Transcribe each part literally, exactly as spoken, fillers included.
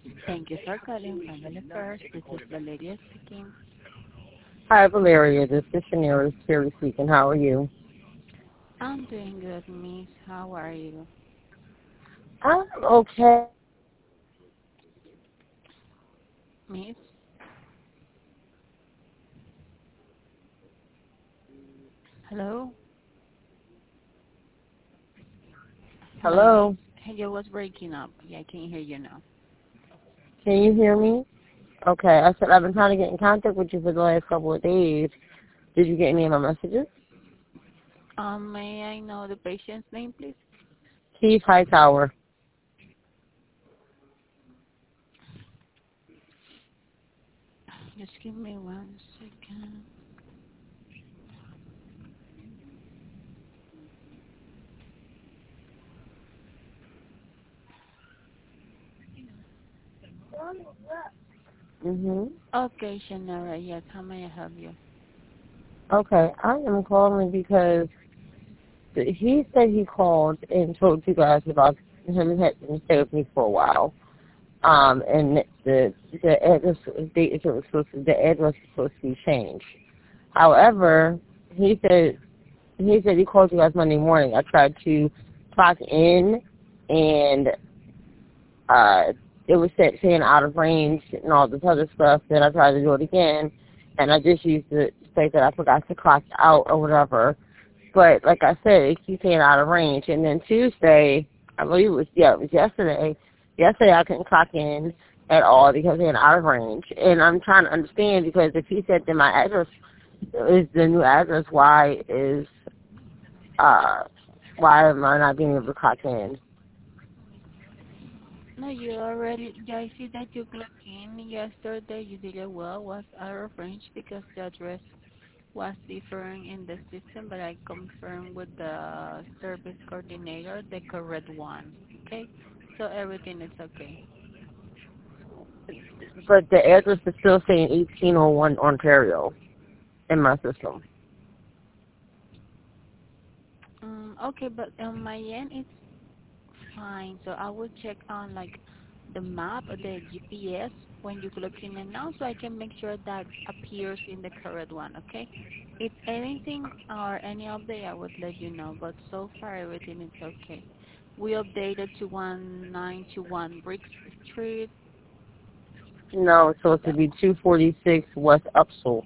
Thank you for calling Family First. This is Valeria speaking. Hi, Valeria. This is Shanira Sherry speaking. How are you? I'm doing good, Miss. How are you? I'm okay. Miss? Hello? Hello, Miss. Hello. Hey, you was breaking up. Yeah, I can hear you now. Can you hear me? Okay. I said I've been trying to get in contact with you for the last couple of days. Did you get any of my messages? Um, may I know the patient's name, please? Keith Hightower. Just give me one second. Mhm. Okay, Shanara. Yes, how may I help you? Okay. I am calling because he said he called and told you guys about him having to stay with me for a while. Um, and the the address the, it was supposed to, the address was supposed to be changed. However, he said he said he called you guys Monday morning. I tried to clock in, and uh, it was set saying out of range and all this other stuff. Then I tried to do it again, and I just used to say that I forgot to clock out or whatever. But like I said, it keeps saying out of range. And then Tuesday, I believe it was yeah, it was yesterday. Yesterday I couldn't clock in at all because they're out of range. And I'm trying to understand because if he said that my address is the new address, why is uh why am I not being able to clock in? No, you already, yeah, I see that you clocked in yesterday. You did it well. Was out of range because the address was different in the system, but I confirmed with the service coordinator the correct one. Okay, so everything is okay. But the address is still saying eighteen oh one Ontario in my system. Um, okay, but on my end it's fine. So I will check on like the map or the G P S when you look in and now, so I can make sure that appears in the correct one. Okay. If anything or any update, I would let you know. But so far everything is okay. We updated to one nine two one Bricks Street. No, it's Is supposed to that be two forty-six West Upsall.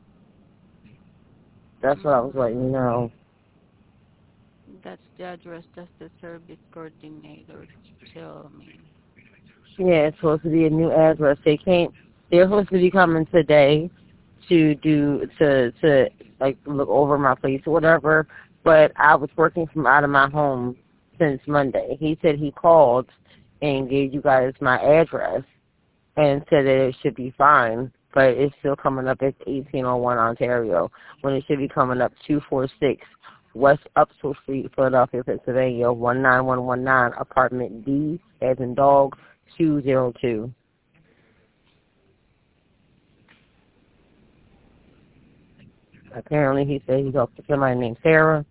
That's what I was letting you Mm, know. that's the address. That's the service coordinator tell me. Yeah, it's supposed to be a new address. They came. They're supposed to be coming today to do to to like look over my place or whatever. But I was working from out of my home since Monday. He said he called and gave you guys my address and said that it should be fine, but it's still coming up as eighteen oh one Ontario when it should be coming up two forty-six West Upsall Street, Philadelphia, Pennsylvania, one nine one one nine, apartment D, as in dog, two zero two. Apparently he said he talked to somebody named Sarah.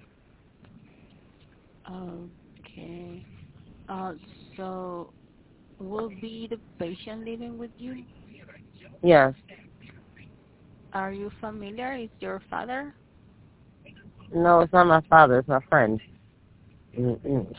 Okay. Uh, so will be the patient living with you? Yes. Are you familiar? Is your father? No, it's not my father, it's my friend. Mm-mm.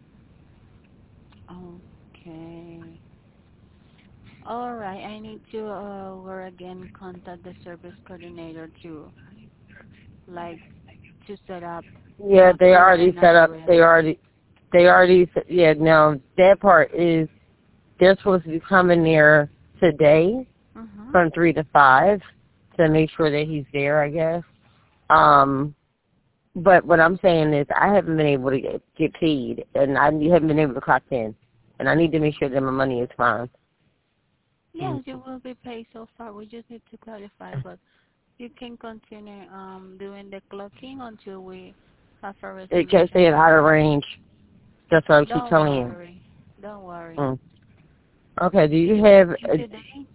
Okay. All right. I need to uh, or again contact the service coordinator to like to set up Yeah, a they already permanent set up, address. they already, they already, yeah, now that part is, they're supposed to be coming there today Mm-hmm. from three to five to make sure that he's there, I guess. Um, but what I'm saying is I haven't been able to get, get paid, and I haven't been able to clock in, and I need to make sure that my money is fine. Yes, you will be paid so far. We just need to clarify, but you can continue um doing the clocking until we have a It kept resolution saying on out of that. range. That's what I keep Don't telling you. worry. Don't worry. Mm. Okay, do Did you you have, clock in a, today?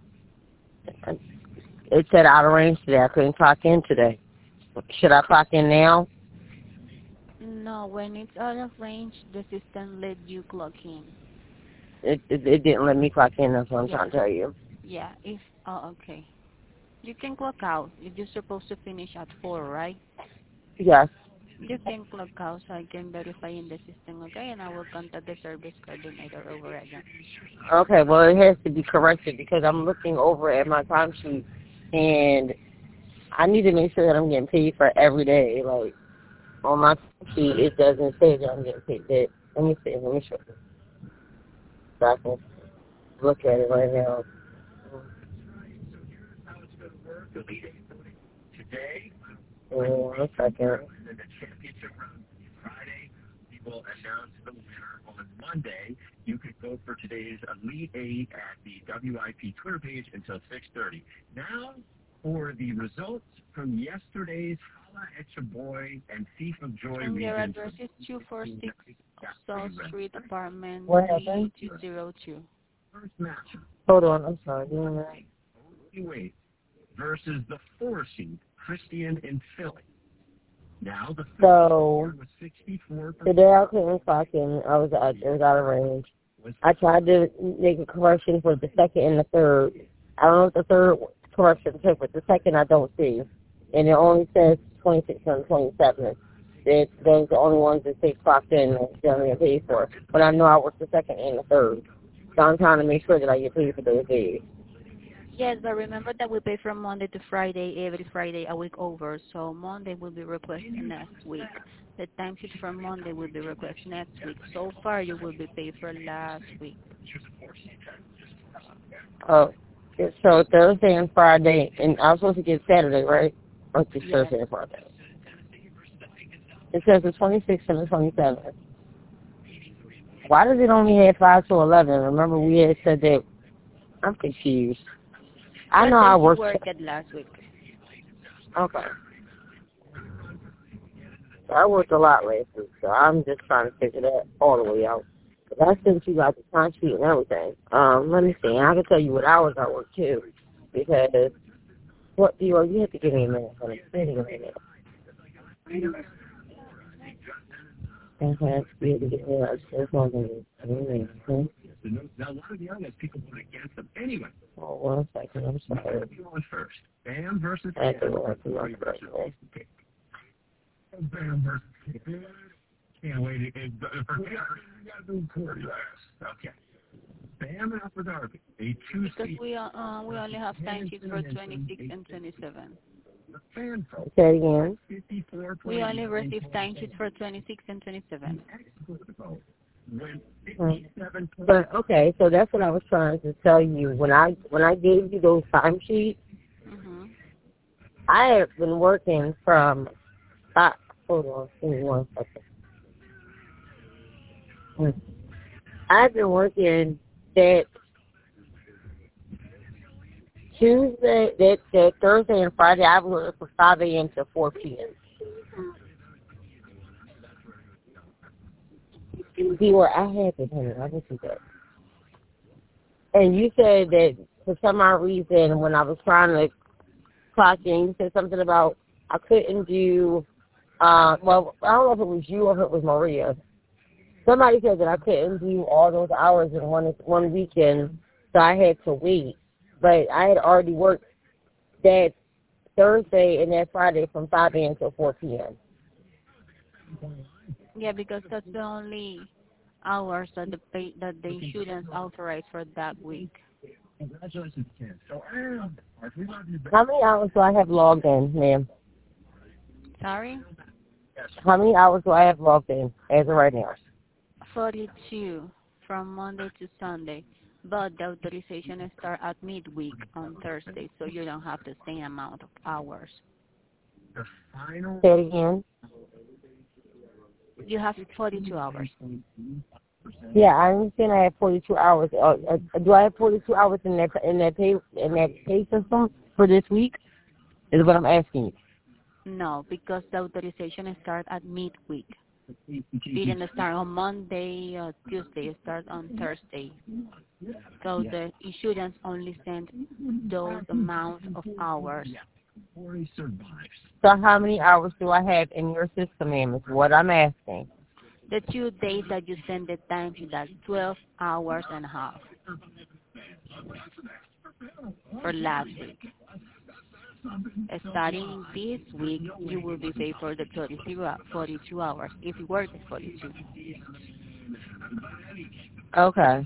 it said out of range today. I couldn't clock in today. Should I clock in now? No, when it's out of range, the system let you clock in. it, it it didn't let me clock in. That's what I'm Yeah. trying to tell you. Yeah. If oh, okay. You can clock out. You're supposed to finish at four, right? Yes. You can clock out so I can verify in the system, okay? And I will contact the service coordinator over again. Okay. Well, it has to be corrected because I'm looking over at my timesheet, and I need to make sure that I'm getting paid for every day. Like on my sheet, it doesn't say that I'm getting paid. That let me see. Let me show you. So I can look at it right now. Uh, one second. You could vote for today's Elite Eight at the W I P Twitter page until six thirty. Now, for the results from yesterday's Holla at Your Boy and Thief of Joy And your regions. address is two forty-six South Street, apartment What happened? three two zero two. First matchup, Hold on. I'm sorry. Give me a minute. Wait versus the four seed, Christian in Philly. Now the So was sixty-four percent. today I couldn't clock in. I was out, I was out of range. I tried to make a correction for the second and the third. I don't know if the third correction took, but the second I don't see. And it only says twenty-six and twenty-seven. It, those are the only ones that say clocked in and don't get paid for. But I know I worked the second and the third. So I'm trying to make sure that I get paid for those days. Yes, but remember that we pay from Monday to Friday, every Friday a week over. So Monday will be requested next week. The timesheet for Monday will be requested next week. So far, you will be paid for last week. Oh, so Thursday and Friday, and I was supposed to get Saturday, right? Or just Yes. Thursday and Friday. It says the twenty-sixth and the twenty-seventh. Why does it only have five to eleven? Remember we had said that. I'm confused. I What know I days you worked. worked last week? Okay. So I worked a lot last week, so I'm just trying to figure that all the way out. But I sent you guys the time sheet and everything. Um, let me see. I can tell you what hours I worked too, because what do you? You have to give me a minute. Honey. You have to give me a minute. Okay, you have to give me a minute. Now, a lot of the others, people vote against them. Anyway, Oh, one second. I'm sorry. you on first. Bam versus I have to Bam. go to my Joy versus birthday. Pick. Bam versus Pick. Can't wait. It, it, it, you got to do Cordy last. Okay. Bam after Darby. A two Because seed. we are, uh, we only have timesheets for twenty-six and twenty-seven. The fan vote. Say it again. fifty-four We only receive timesheets for twenty-six and twenty-seven. vote. When Hmm. fifty-seven But okay, so that's what I was trying to tell you. When I when I gave you those timesheets, Mm-hmm. I have been working from. Uh, hold on, give me one second. Hmm. I've been working that Tuesday, that, that Thursday and Friday. I've been working from five a.m. to four p.m. See where I had it, honey. I didn't see that. And you said that for some odd reason, when I was trying to clock in, you said something about I couldn't do. Uh, well, I don't know if it was you or if it was Maria. Somebody said that I couldn't do all those hours in one one weekend, so I had to wait. But I had already worked that Thursday and that Friday from five a.m. to four p.m. Yeah, because that's the only hours that the pay, that the insurance authorized for that week. Congratulations, Ken. So, um, we love you, How many hours do I have logged in, ma'am? Sorry? How many hours do I have logged in as of right now? forty-two from Monday to Sunday. But the authorization starts at midweek on Thursday, so you don't have the same amount of hours. the final. Say it again. You have forty-two hours. Yeah, I understand I have forty-two hours. Uh, uh, do I have forty-two hours in that in that pay in that pay system for this week? Is what I'm asking you. No, because the authorization starts at midweek. It didn't start on Monday or Tuesday. It starts on Thursday. So the insurance only sent those amount of hours. Corey survives. So how many hours do I have in your system, ma'am? Is what I'm asking. The two days that you send the time to that twelve hours and a half for last week. Starting this week, you will be paid for the thirty-two, forty-two hours if you work the forty-two. Okay.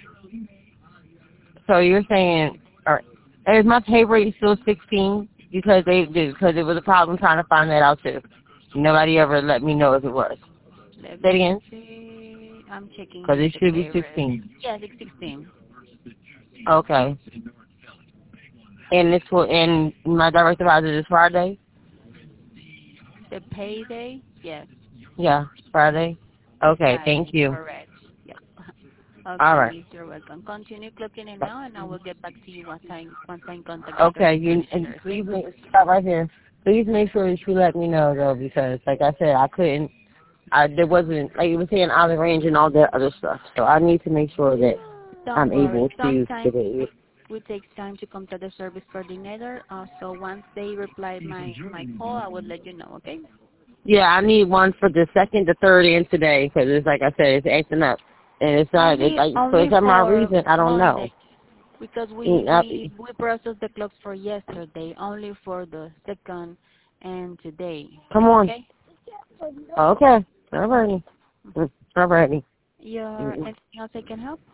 So you're saying, all right, is my pay rate still sixteen? Because they because it was a problem trying to find that out too. Nobody ever let me know if it was. Let Say it again. see. I'm checking Because here it the should pay be rate. sixteen. Yes, it's sixteen. Okay. And this will and my direct deposit is Friday? The payday, yes. Yeah, Friday. Okay, thank Friday, you. correct. Yep. All Okay, right. miss, you're welcome. Continue clocking in now, and I will get back to you once I once I contact the Okay, service you and provider. please make, stop right here. Please make sure that you let me know though, because like I said, I couldn't. I there wasn't like you were saying out of range and all that other stuff. So I need to make sure that Don't I'm able worry. to Sometimes get it. it takes time to contact the service coordinator. Uh, so once they reply my my call, I will let you know. Okay? Yeah, I need one for the second, the third, and today because it's like I said, it's acting up, and it's not. It's Only like for only some odd for reason, I don't know. Monday, because we Mm, I- we we processed the clocks for yesterday, only for the second and today. Come on. Okay? Okay. All righty. All righty. Your Mm. anything else I can help?